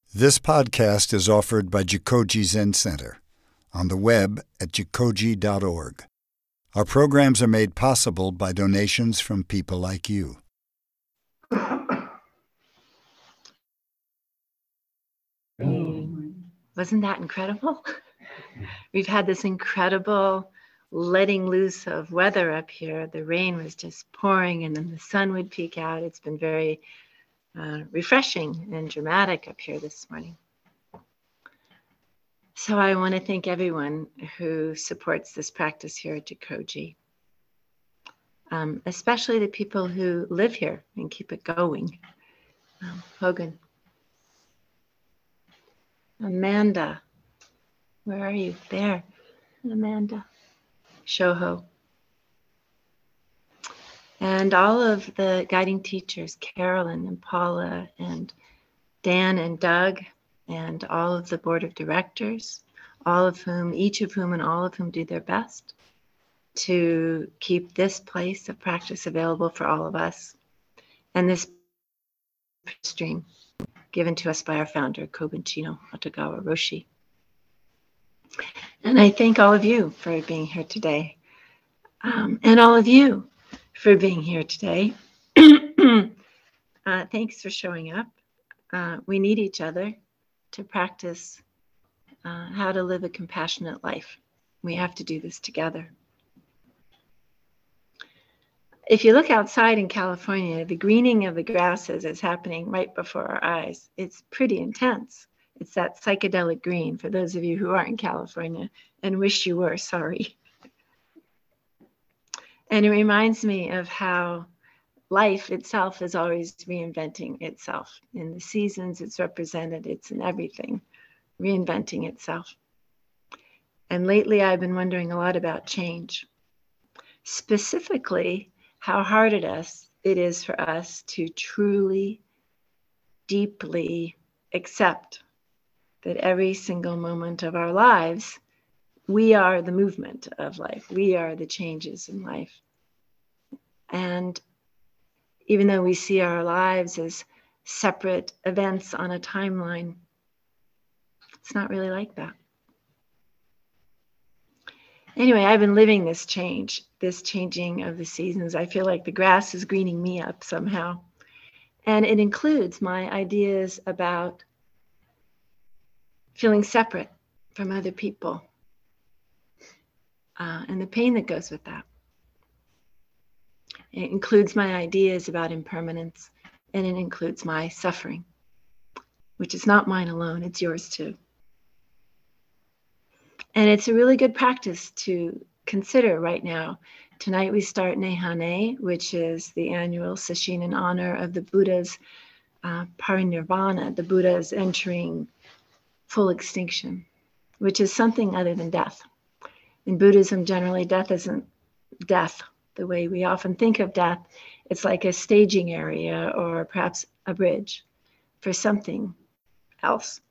This podcast is offered by Jikoji Zen Center on the web at jikoji.org. Our programs are made possible by donations from people like you. Wasn't that incredible? We've had this incredible letting loose of weather up here. The rain was just pouring and then the sun would peek out. It's been very refreshing and dramatic up here this morning. So I want to thank everyone who supports this practice here at Jikoji, especially the people who live here and keep it going. Hogan. Amanda. Where are you? There. Amanda. Shoho. And all of the guiding teachers, Carolyn and Paula and Dan and Doug, and all of the board of directors, each of whom and all of whom do their best to keep this place of practice available for all of us. And this stream given to us by our founder, Kobun Chino Otagawa Roshi. And I thank all of you for being here today. And all of you for being here today. Thanks for showing up. We need each other to practice how to live a compassionate life. We have to do this together. If you look outside in California, the greening of the grasses is happening right before our eyes. It's pretty intense. It's that psychedelic green for those of you who are in California and wish you were, sorry. And it reminds me of how life itself is always reinventing itself. In the seasons it's represented, it's in everything, reinventing itself. And lately I've been wondering a lot about change. Specifically, how hard it is for us to truly, deeply accept that every single moment of our lives, we are the movement of life. We are the changes in life. And even though we see our lives as separate events on a timeline, it's not really like that. Anyway, I've been living this change, this changing of the seasons. I feel like the grass is greening me up somehow. And it includes my ideas about feeling separate from other people and the pain that goes with that. It includes my ideas about impermanence, and it includes my suffering, which is not mine alone, it's yours too. And it's a really good practice to consider right now. Tonight we start Nehane, which is the annual sesshin in honor of the Buddha's parinirvana. The Buddha is entering full extinction, which is something other than death. In Buddhism, generally, death isn't death the way we often think of death. It's like a staging area or perhaps a bridge for something else.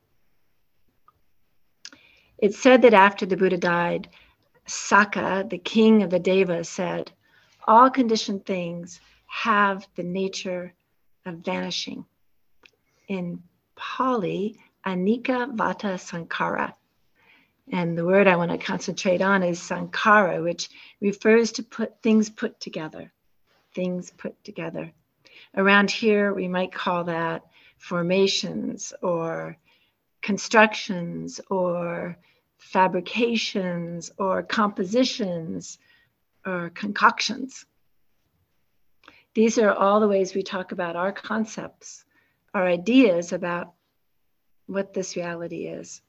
It's said that after the Buddha died, Sakka, the king of the Devas, said, all conditioned things have the nature of vanishing. In Pali, anicca vata sankhara. And the word I want to concentrate on is sankhara, which refers to things put together. Things put together. Around here, we might call that formations or constructions or fabrications or compositions or concoctions. These are all the ways we talk about our concepts, our ideas about what this reality is.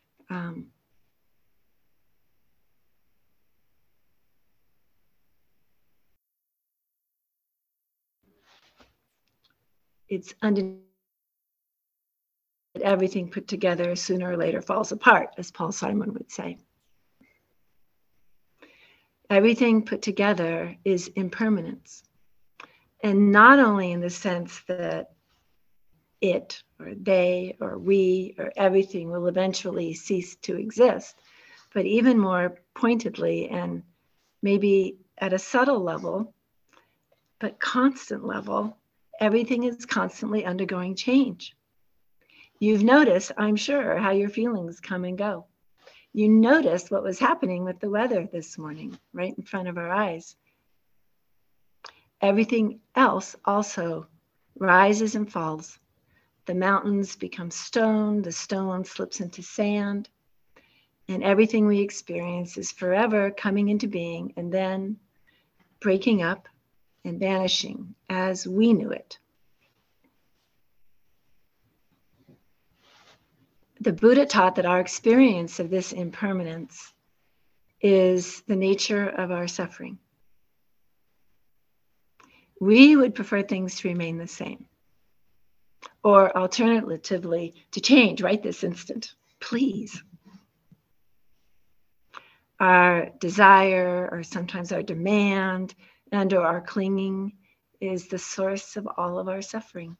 It's underneath. Everything put together sooner or later falls apart, as Paul Simon would say. Everything put together is impermanence. And not only in the sense that it or they or we or everything will eventually cease to exist, but even more pointedly and maybe at a subtle level, but constant level, everything is constantly undergoing change. You've noticed, I'm sure, how your feelings come and go. You noticed what was happening with the weather this morning, right in front of our eyes. Everything else also rises and falls. The mountains become stone, the stone slips into sand, and everything we experience is forever coming into being and then breaking up and vanishing as we knew it. The Buddha taught that our experience of this impermanence is the nature of our suffering. We would prefer things to remain the same, or alternatively, to change right this instant, please. Our desire, or sometimes our demand, and or our clinging is the source of all of our suffering.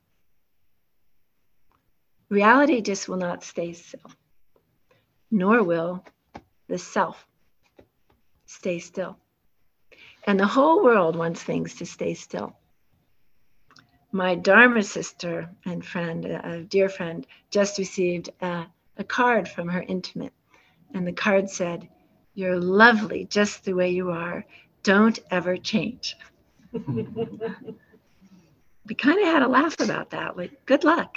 Reality just will not stay still, nor will the self stay still. And the whole world wants things to stay still. My Dharma sister and friend, a dear friend, just received a card from her intimate. And the card said, "You're lovely just the way you are. Don't ever change." We kind of had a laugh about that, like, good luck.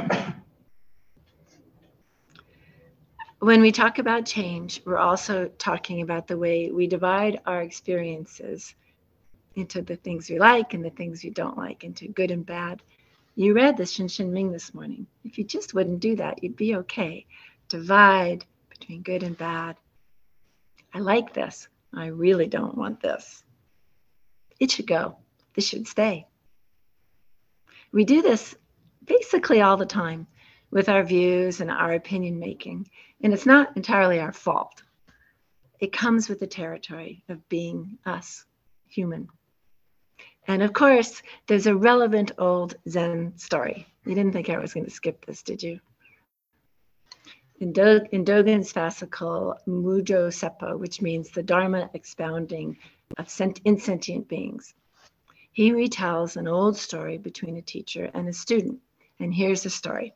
When we talk about change, we're also talking about the way we divide our experiences into the things we like and the things we don't like, into good and bad. You read the Shin Shin Ming this morning. If you just wouldn't do that, you'd be okay. Divide between good and bad. I like this. I really don't want this. It should go. This should stay. We do this basically all the time with our views and our opinion making. And it's not entirely our fault. It comes with the territory of being us, human. And of course, there's a relevant old Zen story. You didn't think I was going to skip this, did you? In Dogen's fascicle, Mujo Seppo, which means the Dharma expounding of insentient beings, he retells an old story between a teacher and a student. And here's the story.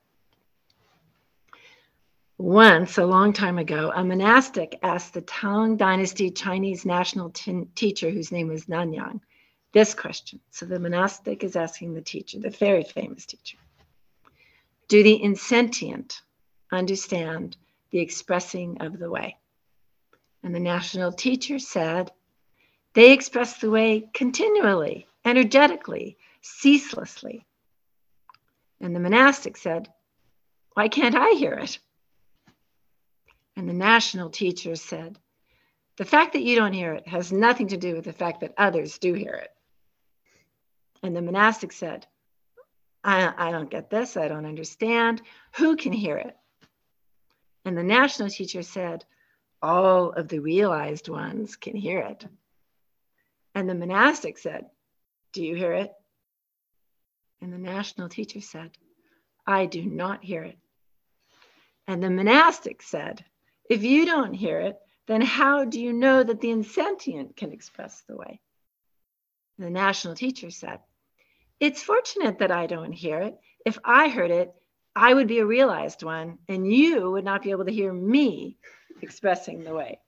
Once, a long time ago, a monastic asked the Tang Dynasty Chinese national teacher, whose name was Nanyang, this question. So the monastic is asking the teacher, the very famous teacher, do the insentient understand the expressing of the way? And the national teacher said, they express the way continually, energetically, ceaselessly. And the monastic said, why can't I hear it? And the national teacher said, the fact that you don't hear it has nothing to do with the fact that others do hear it. And the monastic said, I don't get this. I don't understand. Who can hear it? And the national teacher said, all of the realized ones can hear it. And the monastic said, do you hear it? And the national teacher said, I do not hear it. And the monastic said, if you don't hear it, then how do you know that the insentient can express the way? And the national teacher said, it's fortunate that I don't hear it. If I heard it, I would be a realized one, and you would not be able to hear me expressing the way.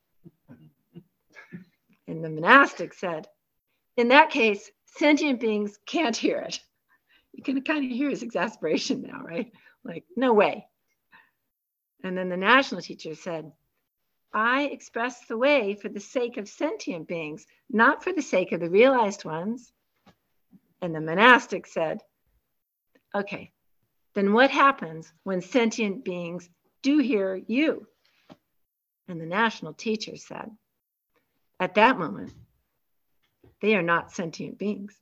And the monastic said, in that case, sentient beings can't hear it. You can kind of hear his exasperation now, right? Like, no way. And then the national teacher said, I express the way for the sake of sentient beings, not for the sake of the realized ones. And the monastic said, okay, then what happens when sentient beings do hear you? And the national teacher said, at that moment, they are not sentient beings.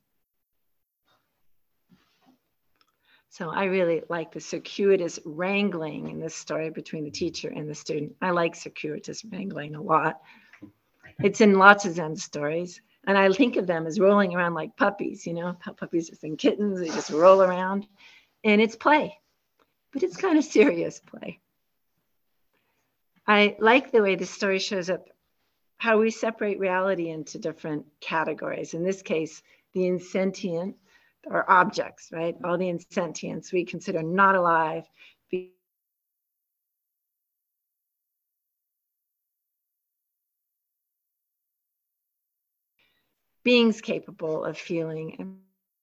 So I really like the circuitous wrangling in this story between the teacher and the student. I like circuitous wrangling a lot. It's in lots of Zen stories. And I think of them as rolling around like puppies, you know, puppies and kittens, they just roll around. And it's play, but it's kind of serious play. I like the way the story shows up, how we separate reality into different categories. In this case, the insentient, or objects, right? All the insentients we consider not alive beings capable of feeling.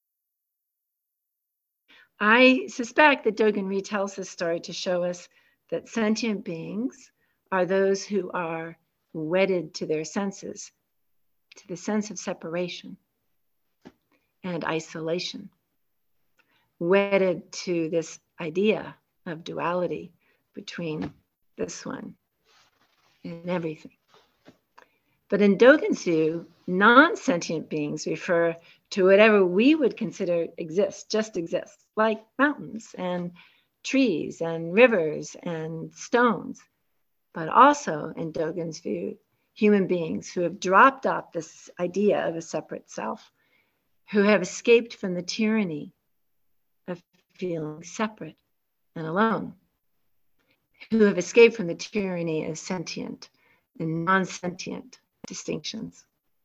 I suspect that Dogen retells this story to show us that sentient beings are those who are wedded to their senses, to the sense of separation and isolation, wedded to this idea of duality between this one and everything. But in Dogen's view, non-sentient beings refer to whatever we would consider just exists, like mountains and trees and rivers and stones. But also, in Dogen's view, human beings who have dropped off this idea of a separate self, who have escaped from the tyranny of feeling separate and alone, who have escaped from the tyranny of sentient and non-sentient distinctions.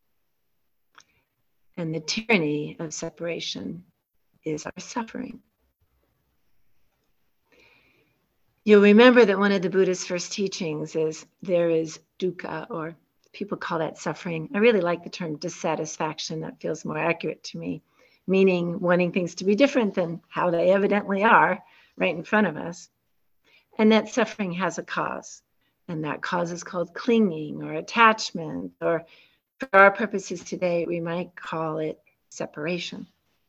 And the tyranny of separation is our suffering. You'll remember that one of the Buddha's first teachings is there is dukkha, or people call that suffering. I really like the term dissatisfaction. That feels more accurate to me, meaning wanting things to be different than how they evidently are right in front of us. And that suffering has a cause. And that cause is called clinging or attachment, or for our purposes today, we might call it separation.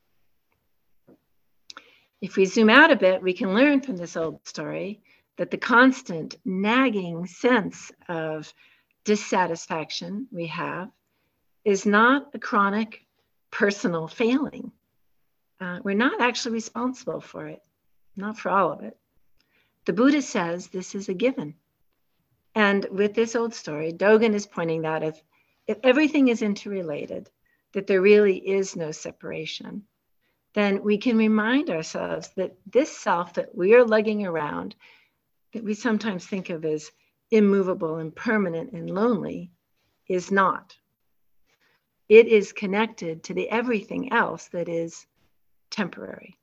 If we zoom out a bit, we can learn from this old story that the constant nagging sense of dissatisfaction we have is not a chronic personal failing. We're not actually responsible for it, not for all of it. The Buddha says this is a given. And with this old story, Dogen is pointing out if everything is interrelated, that there really is no separation, then we can remind ourselves that this self that we are lugging around, that we sometimes think of as immovable and permanent and lonely, is not. It is connected to the everything else that is temporary.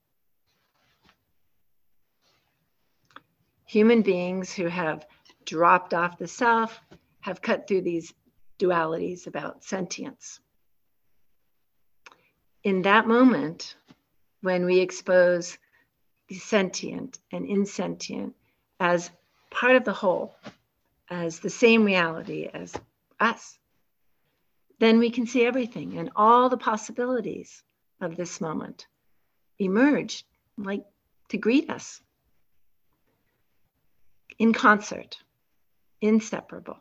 Human beings who have dropped off the self have cut through these dualities about sentience. In that moment, when we expose the sentient and insentient as part of the whole, as the same reality as us, then we can see everything, and all the possibilities of this moment emerge like to greet us in concert, inseparable.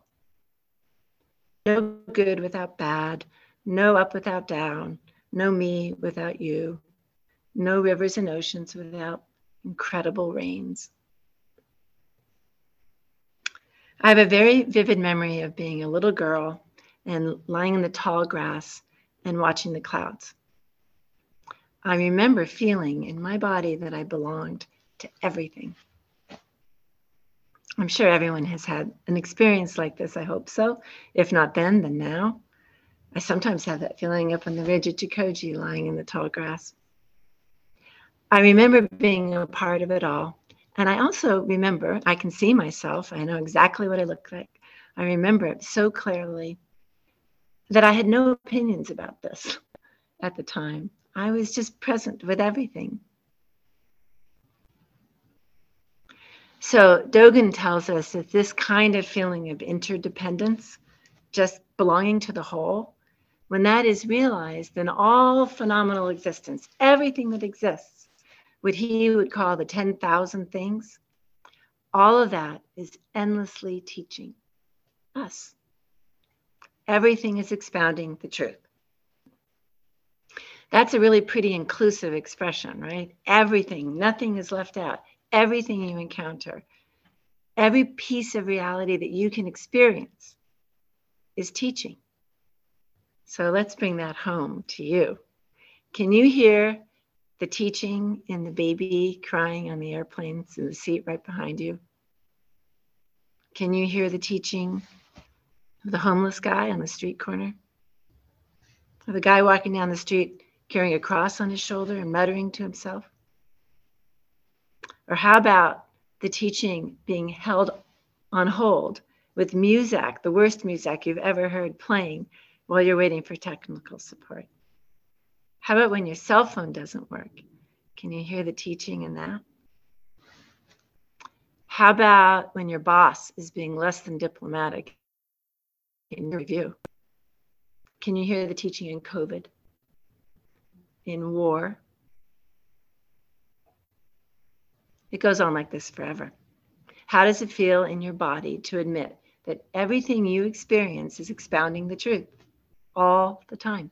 No good without bad, no up without down, no me without you, no rivers and oceans without incredible rains. I have a very vivid memory of being a little girl and lying in the tall grass and watching the clouds. I remember feeling in my body that I belonged to everything. I'm sure everyone has had an experience like this. I hope so. If not then now. I sometimes have that feeling up on the ridge at Jikoji, lying in the tall grass. I remember being a part of it all. And I also remember, I can see myself. I know exactly what I look like. I remember it so clearly that I had no opinions about this at the time. I was just present with everything. So Dogen tells us that this kind of feeling of interdependence, just belonging to the whole, when that is realized, then all phenomenal existence, everything that exists, what he would call the 10,000 things, all of that is endlessly teaching us. Everything is expounding the truth. That's a really pretty inclusive expression, right? Everything, nothing is left out. Everything you encounter, every piece of reality that you can experience is teaching. So let's bring that home to you. Can you hear the teaching in the baby crying on the airplanes in the seat right behind you? Can you hear the teaching of the homeless guy on the street corner? Or the guy walking down the street carrying a cross on his shoulder and muttering to himself? Or how about the teaching being held on hold with Muzak, the worst Muzak you've ever heard playing, while you're waiting for technical support? How about when your cell phone doesn't work? Can you hear the teaching in that? How about when your boss is being less than diplomatic in your review? Can you hear the teaching in COVID, in war? It goes on like this forever. How does it feel in your body to admit that everything you experience is expounding the truth all the time?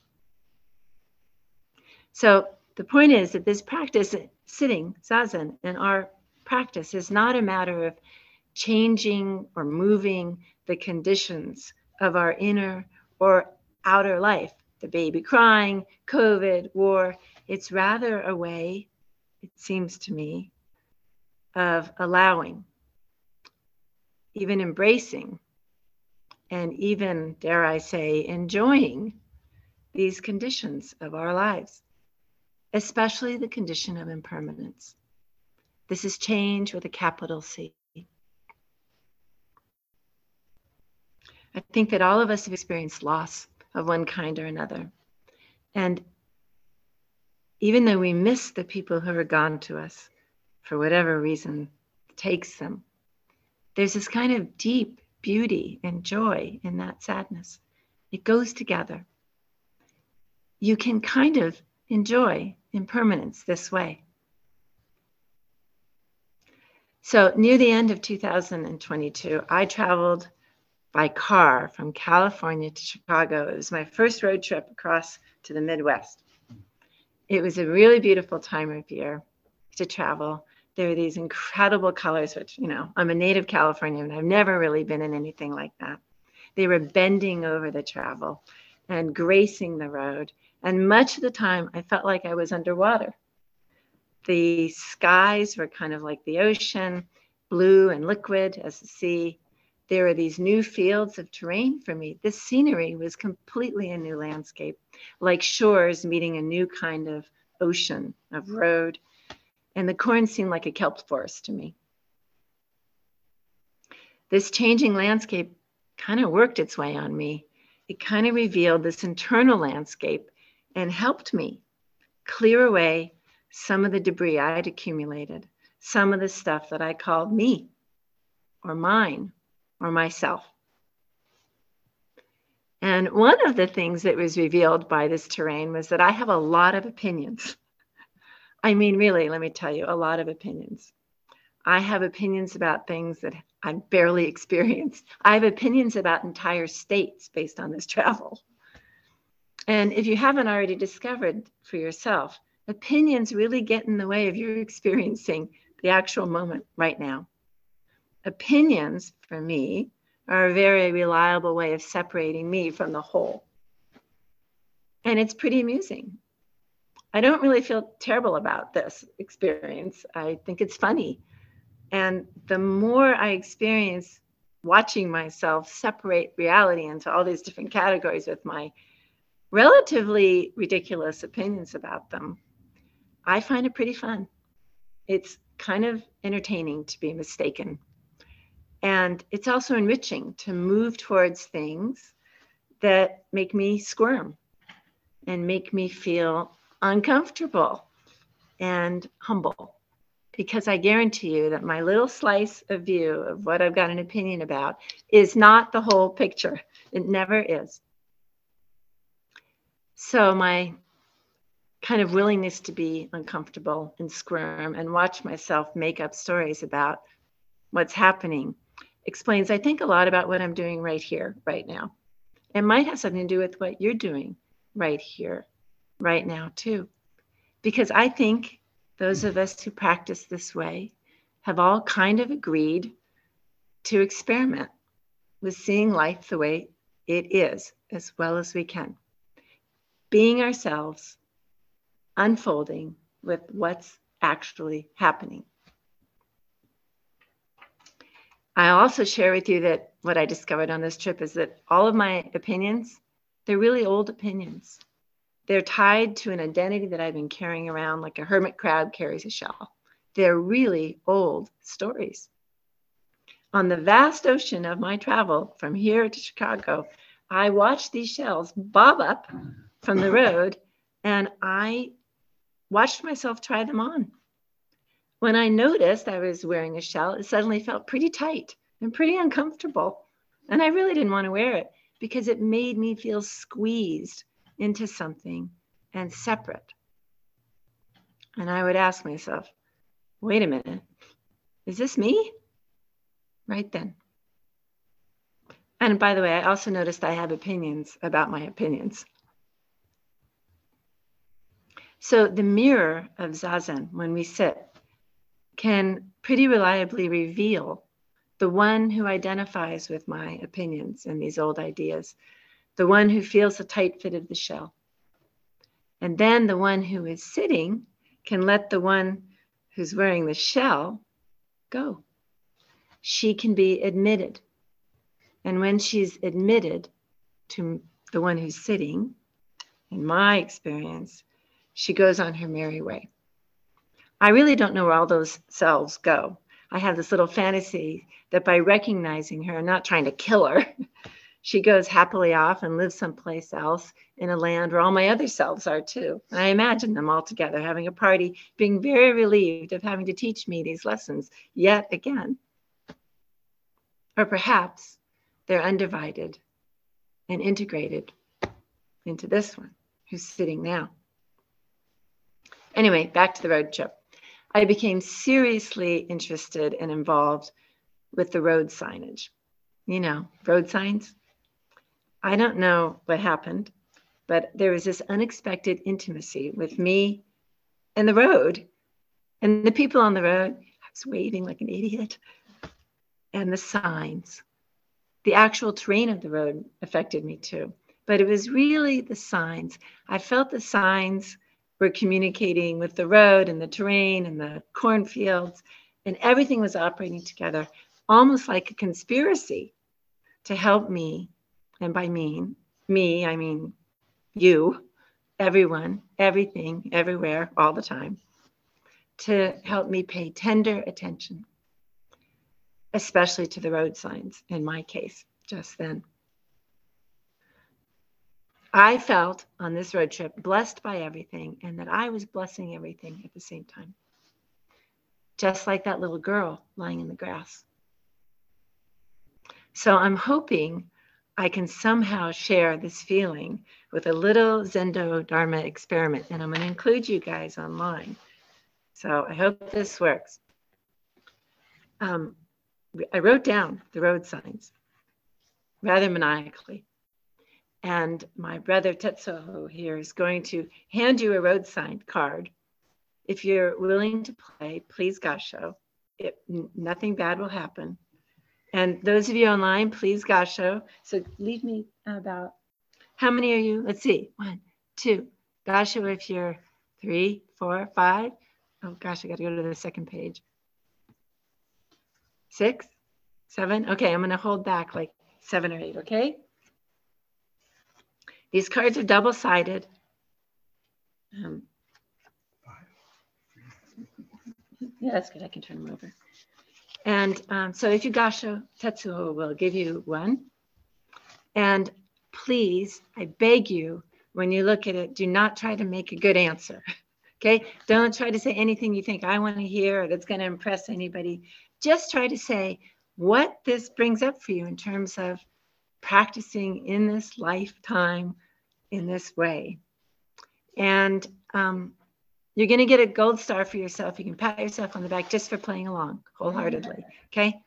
So the point is that this practice, sitting, zazen, and our practice is not a matter of changing or moving the conditions of our inner or outer life, the baby crying, COVID, war. It's rather a way, it seems to me, of allowing, even embracing, and even, dare I say, enjoying these conditions of our lives, especially the condition of impermanence. This is change with a capital C. I think that all of us have experienced loss of one kind or another. And even though we miss the people who are gone to us, for whatever reason takes them, there's this kind of deep beauty and joy in that sadness. It goes together. You can kind of enjoy impermanence this way. So near the end of 2022, I traveled by car from California to Chicago. It was my first road trip across to the Midwest. It was a really beautiful time of year to travel. There were these incredible colors, which, you know, I'm a native Californian and I've never really been in anything like that. They were bending over the travel and gracing the road. And much of the time, I felt like I was underwater. The skies were kind of like the ocean, blue and liquid as the sea. There were these new fields of terrain for me. This scenery was completely a new landscape, like shores meeting a new kind of ocean, of road. And the corn seemed like a kelp forest to me. This changing landscape kind of worked its way on me. It kind of revealed this internal landscape and helped me clear away some of the debris I had accumulated, some of the stuff that I called me or mine or myself. And one of the things that was revealed by this terrain was that I have a lot of opinions. I mean, really, let me tell you, a lot of opinions. I have opinions about things that I barely experienced. I have opinions about entire states based on this travel. And if you haven't already discovered for yourself, opinions really get in the way of you experiencing the actual moment right now. Opinions, for me, are a very reliable way of separating me from the whole. And it's pretty amusing. I don't really feel terrible about this experience. I think it's funny. And the more I experience watching myself separate reality into all these different categories with my relatively ridiculous opinions about them, I find it pretty fun. It's kind of entertaining to be mistaken. And it's also enriching to move towards things that make me squirm and make me feel uncomfortable and humble. Because I guarantee you that my little slice of view of what I've got an opinion about is not the whole picture. It never is. So my kind of willingness to be uncomfortable and squirm and watch myself make up stories about what's happening explains, I think, a lot about what I'm doing right here, right now. It might have something to do with what you're doing right here, right now, too. Because I think those of us who practice this way have all kind of agreed to experiment with seeing life the way it is as well as we can. Being ourselves, unfolding with what's actually happening. I also share with you that what I discovered on this trip is that all of my opinions, they're really old opinions. They're tied to an identity that I've been carrying around like a hermit crab carries a shell. They're really old stories. On the vast ocean of my travel from here to Chicago, I watched these shells bob up from the road, and I watched myself try them on. When I noticed I was wearing a shell, it suddenly felt pretty tight and pretty uncomfortable. And I really didn't want to wear it because it made me feel squeezed into something and separate. And I would ask myself, wait a minute, is this me? Right then. And by the way, I also noticed I have opinions about my opinions. So the mirror of Zazen, when we sit, can pretty reliably reveal the one who identifies with my opinions and these old ideas, the one who feels the tight fit of the shell. And then the one who is sitting can let the one who's wearing the shell go. She can be admitted. And when she's admitted to the one who's sitting, in my experience, she goes on her merry way. I really don't know where all those selves go. I have this little fantasy that by recognizing her and not trying to kill her, she goes happily off and lives someplace else in a land where all my other selves are too. And I imagine them all together having a party, being very relieved of having to teach me these lessons yet again. Or perhaps they're undivided and integrated into this one who's sitting now. Anyway, back to the road trip. I became seriously interested and involved with the road signage. You know, road signs. I don't know what happened, but there was this unexpected intimacy with me and the road and the people on the road. I was waving like an idiot. And the signs. The actual terrain of the road affected me too. But it was really the signs. I felt the signs were communicating with the road and the terrain and the cornfields, and everything was operating together, almost like a conspiracy to help me. And by me, I mean you, everyone, everything, everywhere, all the time, to help me pay tender attention, especially to the road signs, in my case, just then. I felt on this road trip blessed by everything, and that I was blessing everything at the same time. Just like that little girl lying in the grass. So I'm hoping I can somehow share this feeling with a little Zendo Dharma experiment, and I'm going to include you guys online. So I hope this works. I wrote down the road signs rather maniacally. And my brother Tetsuo here is going to hand you a road sign card. If you're willing to play, please gasho. Nothing bad will happen. And those of you online, please gasho. So leave me about, how many are you? Let's see, 1, 2. Gasho if you're 3, 4, 5. Oh gosh, I got to go to the second page. 6, 7. Okay, I'm going to hold back like 7 or 8, okay? These cards are double-sided. Yeah, that's good. I can turn them over. And so if you gasho, Tetsuo will give you one. And please, I beg you, when you look at it, do not try to make a good answer. Okay? Don't try to say anything you think I want to hear or that's going to impress anybody. Just try to say what this brings up for you in terms of practicing in this lifetime in this way. And you're going to get a gold star for yourself. You can pat yourself on the back just for playing along wholeheartedly. Okay.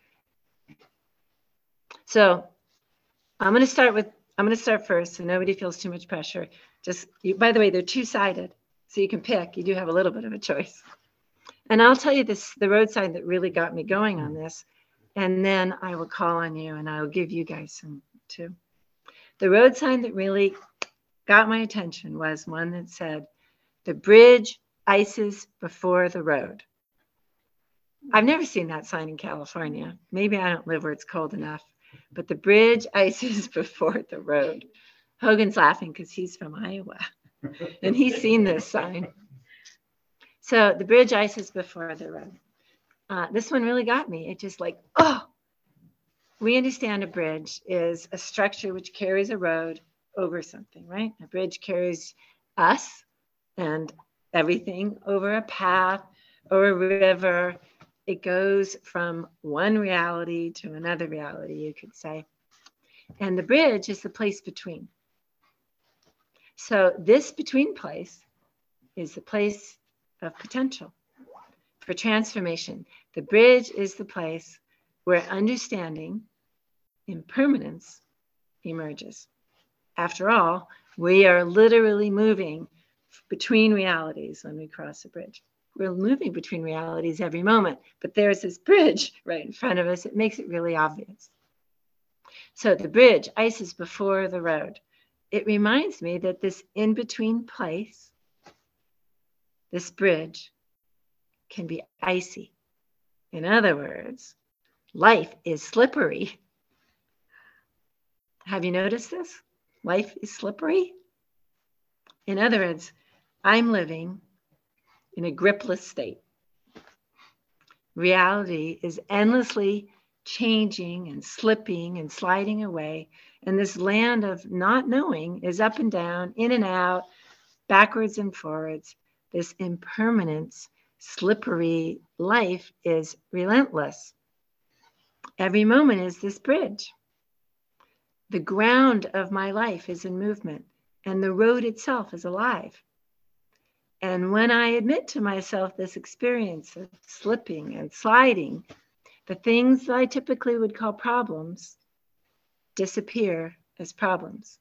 So I'm going to start first so nobody feels too much pressure. By the way, they're two-sided, so you can pick. You do have a little bit of a choice. And I'll tell you the road sign that really got me going on this. And then I will call on you and I'll give you guys some too. The road sign that really got my attention was one that said, "The bridge ices before the road." I've never seen that sign in California. Maybe I don't live where it's cold enough, but the bridge ices before the road. Hogan's laughing because he's from Iowa and he's seen this sign. So the bridge ices before the road. This one really got me. It just like, oh, we understand a bridge is a structure which carries a road over something, right? A bridge carries us and everything over a path or a river. It goes from one reality to another reality, you could say. And the bridge is the place between. So this between place is the place of potential for transformation. The bridge is the place where understanding, impermanence emerges. After all, we are literally moving between realities when we cross a bridge. We're moving between realities every moment, but there's this bridge right in front of us. It makes it really obvious. So the bridge, ice is before the road. It reminds me that this in-between place, this bridge, can be icy. In other words, life is slippery. Have you noticed this? Life is slippery. In other words, I'm living in a gripless state. Reality is endlessly changing and slipping and sliding away. And this land of not knowing is up and down, in and out, backwards and forwards. This impermanence, slippery life is relentless. Every moment is this bridge. The ground of my life is in movement, and the road itself is alive. And when I admit to myself this experience of slipping and sliding, the things that I typically would call problems disappear as problems.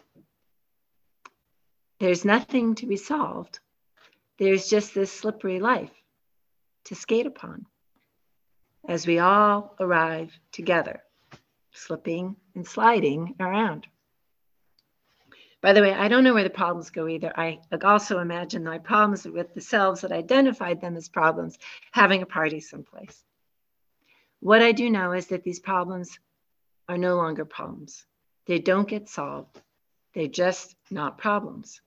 There's nothing to be solved. There's just this slippery life to skate upon as we all arrive together, slipping and sliding around. By the way, I don't know where the problems go either. I also imagine my problems with the selves that identified them as problems having a party someplace. What I do know is that these problems are no longer problems. They don't get solved. They're just not problems.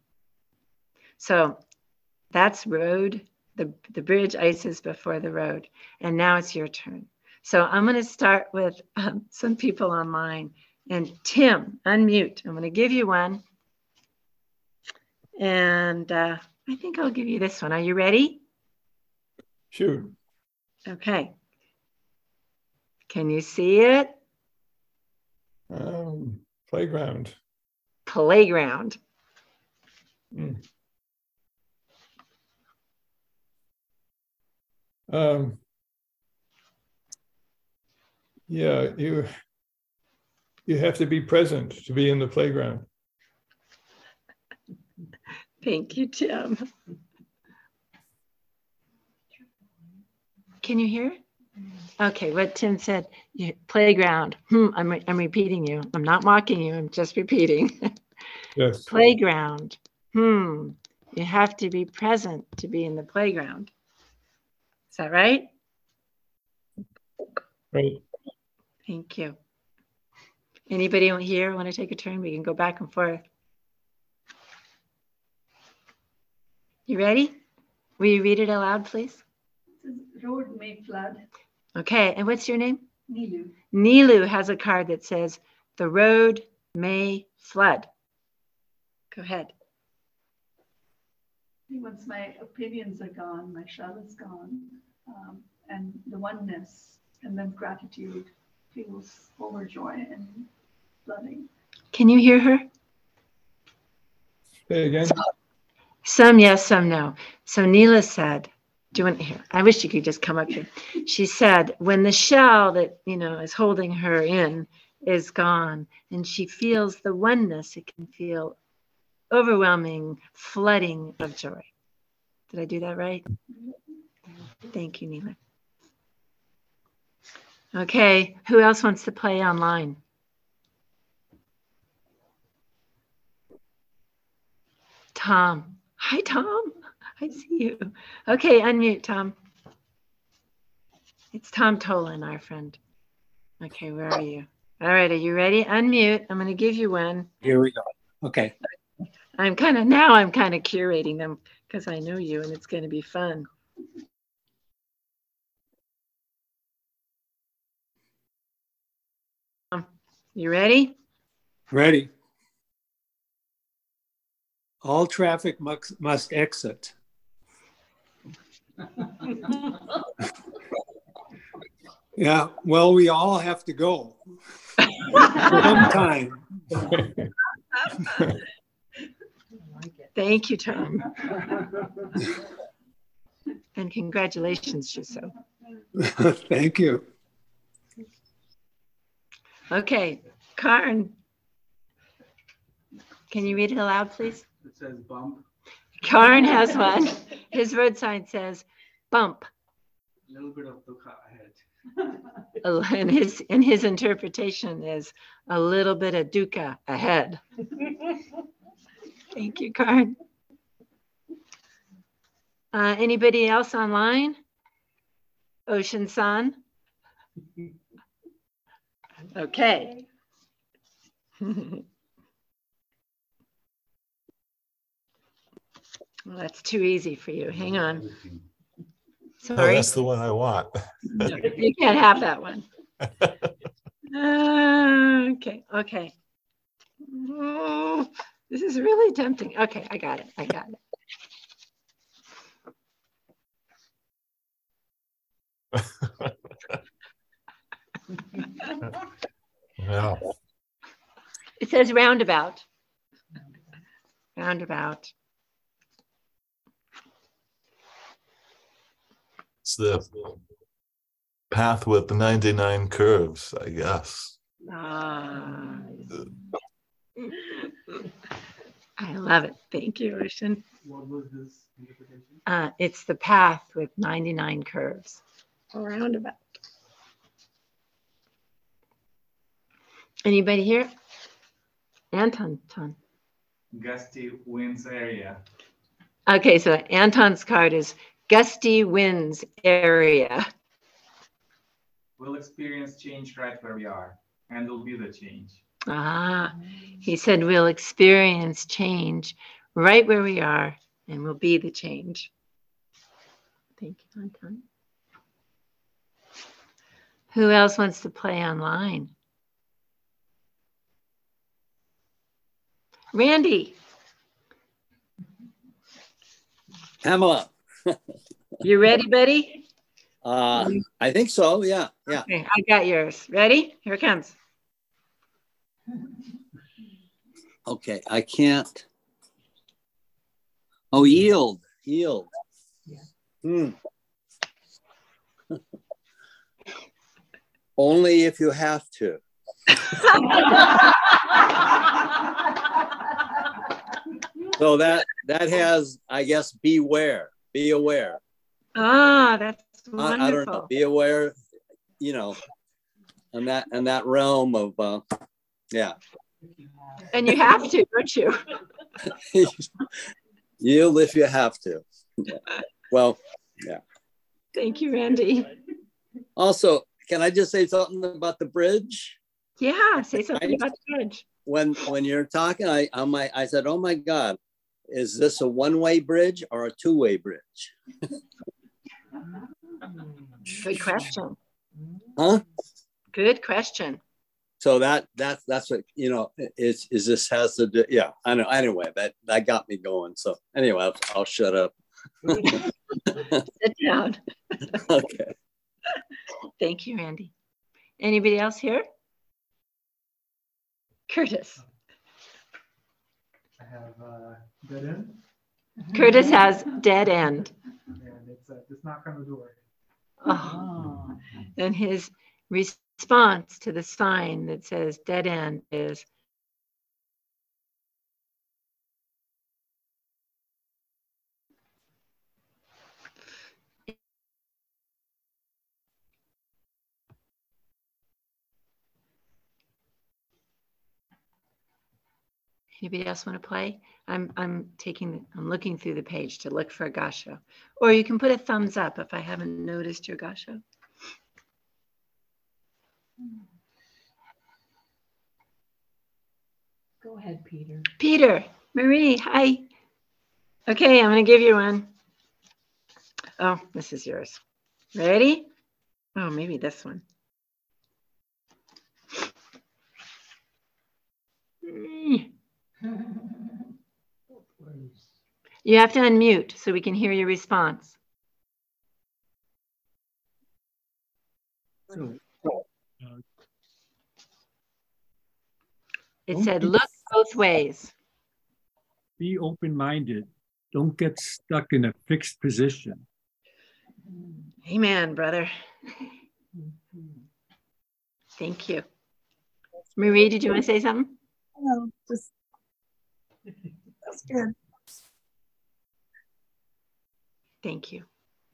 So that's road. The bridge ices before the road. And now it's your turn. So I'm going to start with some people online. And Tim, unmute. I'm going to give you one. And I think I'll give you this one. Are you ready? Sure. Okay. Can you see it? Playground. Playground. Yeah, you have to be present to be in the playground. Thank you, Tim. Can you hear? Okay, what Tim said, playground. I'm repeating you. I'm not mocking you. I'm just repeating. Yes. Playground. You have to be present to be in the playground. Is that right? Right. Thank you. Anybody here want to take a turn? We can go back and forth. You ready? Will you read it aloud, please? The road may flood. Okay, and what's your name? Nilu. Nilu has a card that says, the road may flood. Go ahead. Once my opinions are gone, my shell is gone, and the oneness and then gratitude feels overjoy and flooding. Can you hear her? Say again. Some yes, some no. So Neela said, do you want to hear? I wish you could just come up here. She said, when the shell that, is holding her in is gone and she feels the oneness, it can feel overwhelming flooding of joy. Did I do that right? Thank you, Neela. Okay, who else wants to play online? Tom. Hi, Tom. I see you. Okay, unmute, Tom. It's Tom Tolan, our friend. Okay, where are you? All right, are you ready? Unmute. I'm going to give you one. Here we go. Okay. I'm kind of curating them because I know you and it's going to be fun. You ready? Ready. All traffic must exit. Yeah, well, we all have to go. Sometime. Thank you, Tom. And congratulations, Juso. Thank you. Okay, Karn. Can you read it aloud, please? It says bump. Karn has one. His road sign says bump. A little bit of dukkha ahead. And his interpretation is a little bit of dukkha ahead. Thank you, Karn. Anybody else online? Ocean Sun? Okay. Well, that's too easy for you. Hang on. Oh, Sorry. that's the one I want. You can't have that one. Okay. Oh, this is really tempting. Okay, I got it. Yeah. It says roundabout. Roundabout. It's the path with the 99 curves, I guess. Ah. I love it. Thank you, Ocean. What was this interpretation? It's the path with 99 curves. A roundabout. Anybody here? Anton. Gusty winds area. Okay, so Anton's card is gusty winds area. We'll experience change right where we are, and will be the change. He said we'll experience change right where we are, and we'll be the change. Thank you, Anton. Who else wants to play online? Randy. Pamela. You ready, buddy? I think so. Yeah. Okay, I got yours. Ready? Here it comes. Okay, I can't. Oh, yield. Only if you have to. So that has, I guess, beware, be aware. That's wonderful. I don't know, be aware, in that realm of, yeah. And you have to, don't you? Yield if you have to. Yeah. Well, yeah. Thank you, Randy. Also, can I just say something about the bridge? Yeah, say something about the bridge. When you're talking, I said, oh my God, is this a one-way bridge or a two-way bridge? Good question. Huh? Good question. So that's what, is this has to do, yeah, I know. Anyway, that got me going. So anyway, I'll shut up. Sit down. Okay. Thank you, Randy. Anybody else here? Curtis. I have dead end. Curtis has dead end. And it's just knock on the door. Oh. And his response to the sign that says dead end is Anybody else want to play? I'm looking through the page to look for a gasho. Or you can put a thumbs up if I haven't noticed your gasho. Go ahead, Peter. Peter, Marie, hi. Okay, I'm going to give you one. Oh, this is yours. Ready? Oh, maybe this one. You have to unmute so we can hear your response. So, It Don't said, be- look both ways. be open-minded. Don't get stuck in a fixed position. Amen, brother. Thank you. Marie, did you want to say something? No, just that's good. Thank you.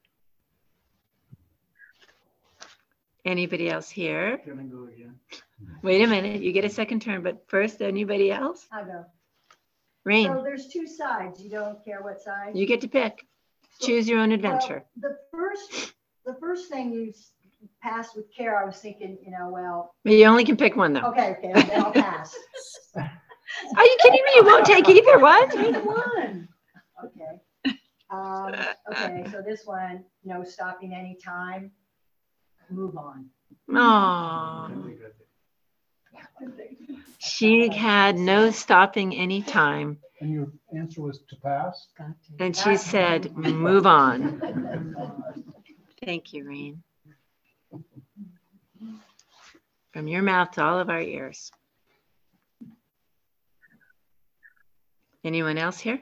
Anybody else here? Can I go again? Wait a minute. You get a second turn, but first, anybody else? I'll go. Rain, So there's two sides. You don't care what side. you get to pick. Choose your own adventure. Well, the first thing you passed with care, I was thinking, well, But you only can pick one, though. okay, then I'll pass. Are you kidding me? You won't take either one? Either one. Okay. Okay, so this one, no stopping any time. Move on. Aw. She had no stopping any time. And your answer was to pass? And she said, move on. Thank you, Rain. From your mouth to all of our ears. Anyone else here?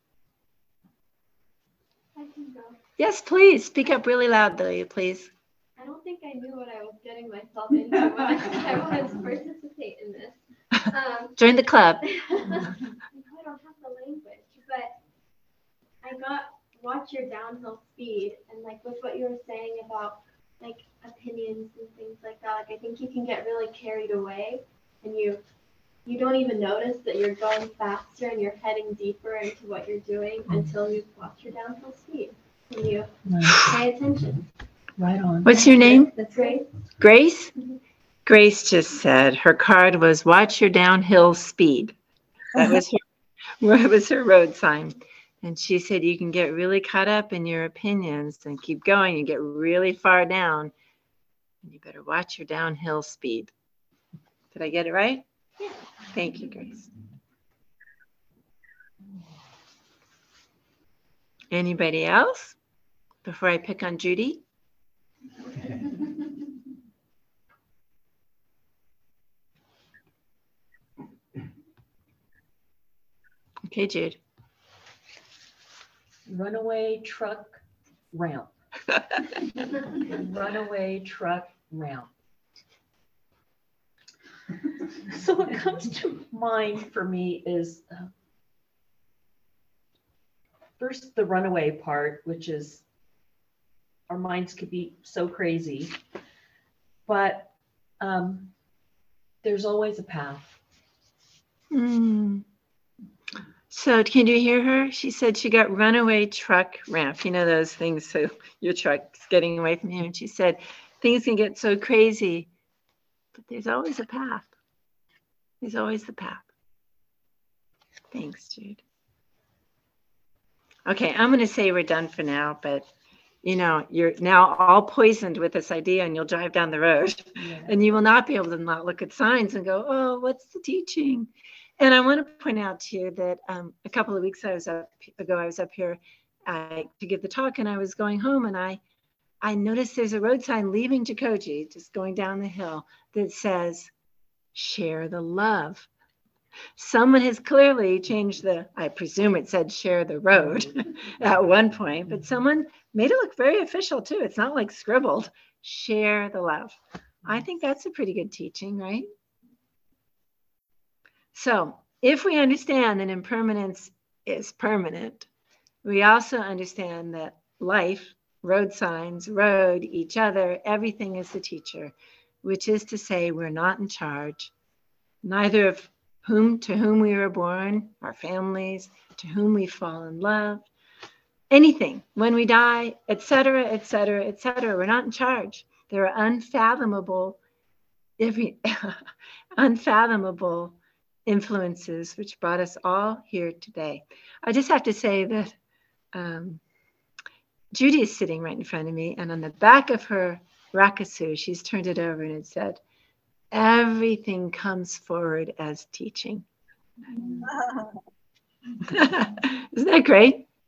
I can go. Yes, please. Speak up really loudly, please. I don't think I knew what I was getting myself into when I was participating in this. Join the club. I don't have the language, but I watch your downhill speed, and like with what you were saying about like opinions and things like that, like I think you can get really carried away, and you don't even notice that you're going faster and you're heading deeper into what you're doing until you watch your downhill speed and you pay attention. Right on. What's your name? That's great. Grace? Grace just said her card was watch your downhill speed. That was her road sign. And she said you can get really caught up in your opinions and keep going. You get really far down. And you better watch your downhill speed. Did I get it right? Yeah. Thank you, Grace. Anybody else before I pick on Judy? Okay, Jude. Runaway truck ramp. Runaway truck ramp. So what comes to mind for me is first the runaway part, which is our minds could be so crazy, but there's always a path. So can you hear her? She said she got runaway truck ramp. You know those things, so your truck's getting away from you. And she said things can get so crazy, but there's always a path. There's always the path. Thanks, Jude. Okay, I'm going to say we're done for now, but you're now all poisoned with this idea and you'll drive down the road and you will not be able to not look at signs and go, oh, what's the teaching? And I want to point out to you that a couple of weeks ago, I was up here to give the talk and I was going home and I noticed there's a road sign leaving Jikoji, just going down the hill, that says, share the love. Someone has clearly changed I presume it said share the road at one point, but someone made it look very official too. It's not like scribbled, share the love. I think that's a pretty good teaching, right? So if we understand that impermanence is permanent, we also understand that life, road signs, road, each other, everything is the teacher, which is to say we're not in charge, neither of to whom we were born, our families, to whom we fall in love, anything, when we die, etc., etc., etc. We're not in charge. There are unfathomable influences which brought us all here today. I just have to say that Judy is sitting right in front of me, and on the back of her rakusu, she's turned it over and it said, everything comes forward as teaching. Isn't that great?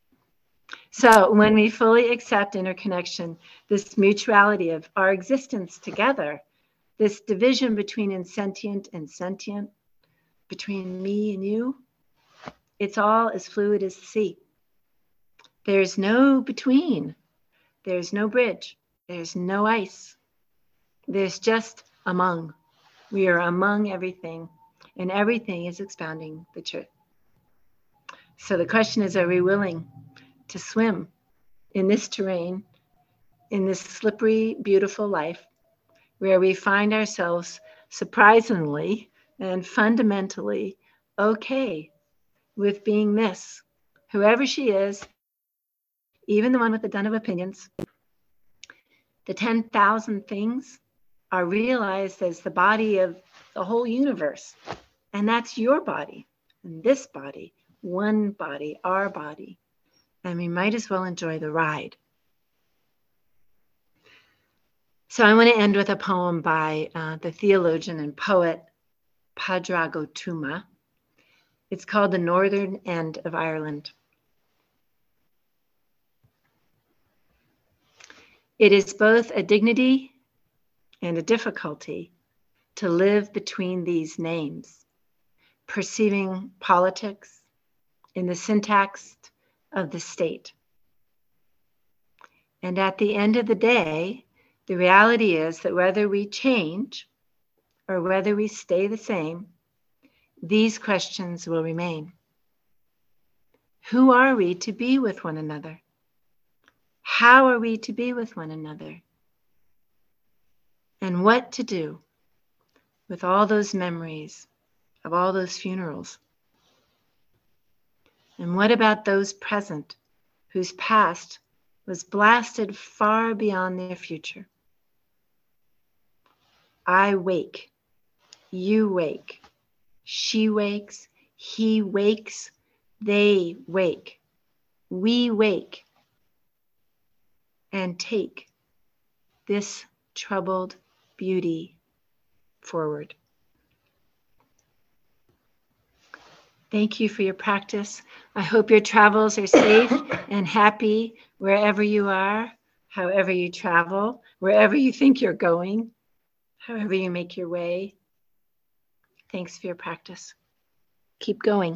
So when we fully accept interconnection, this mutuality of our existence together, this division between insentient and sentient, between me and you, it's all as fluid as the sea. There's no between. There's no bridge. There's no ice. There's just among. We are among everything, and everything is expounding the truth. So the question is, are we willing to swim in this terrain, in this slippery, beautiful life, where we find ourselves surprisingly and fundamentally okay with being this, whoever she is, even the one with a ton of opinions. The 10,000 things are realized as the body of the whole universe. And that's your body, and this body, one body, our body. And we might as well enjoy the ride. So I want to end with a poem by the theologian and poet Pádraig Ó Tuama. It's called The Northern End of Ireland. It is both a dignity and a difficulty to live between these names, perceiving politics in the syntax of the state. And at the end of the day, the reality is that whether we change or whether we stay the same, these questions will remain. Who are we to be with one another? How are we to be with one another? And what to do with all those memories of all those funerals? And what about those present whose past was blasted far beyond their future? I wake, you wake, she wakes, he wakes, they wake, we wake, and take this troubled beauty forward. Thank you for your practice. I hope your travels are safe and happy wherever you are, however you travel, wherever you think you're going, however you make your way. Thanks for your practice. Keep going.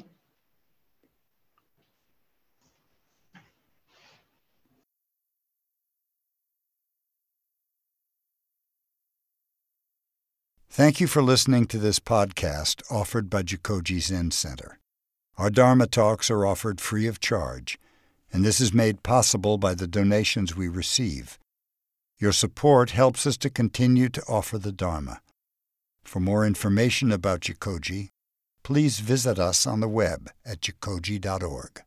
Thank you for listening to this podcast offered by Jikoji Zen Center. Our Dharma talks are offered free of charge, and this is made possible by the donations we receive. Your support helps us to continue to offer the Dharma. For more information about Jikoji, please visit us on the web at jikoji.org.